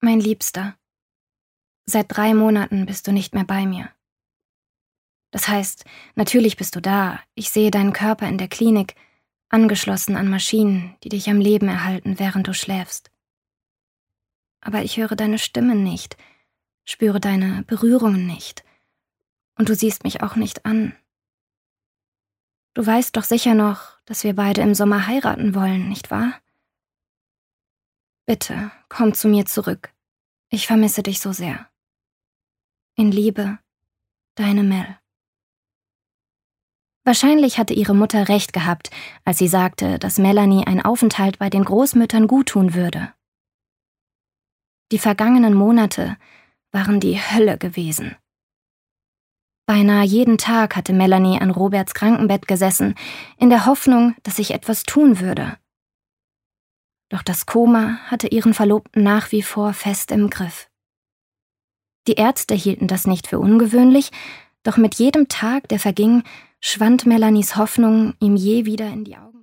Mein Liebster, seit 3 Monaten bist du nicht mehr bei mir. Das heißt, natürlich bist du da. Ich sehe deinen Körper in der Klinik, angeschlossen an Maschinen, die dich am Leben erhalten, während du schläfst. Aber ich höre deine Stimme nicht, spüre deine Berührungen nicht. Und du siehst mich auch nicht an. Du weißt doch sicher noch, dass wir beide im Sommer heiraten wollen, nicht wahr? Bitte, komm zu mir zurück. Ich vermisse dich so sehr. In Liebe, deine Mel. Wahrscheinlich hatte ihre Mutter recht gehabt, als sie sagte, dass Melanie ein Aufenthalt bei den Großmüttern guttun würde. Die vergangenen Monate waren die Hölle gewesen. Beinahe jeden Tag hatte Melanie an Roberts Krankenbett gesessen, in der Hoffnung, dass sich etwas tun würde. Doch das Koma hatte ihren Verlobten nach wie vor fest im Griff. Die Ärzte hielten das nicht für ungewöhnlich, doch mit jedem Tag, der verging, schwand Melanies Hoffnung, ihm je wieder in die Augen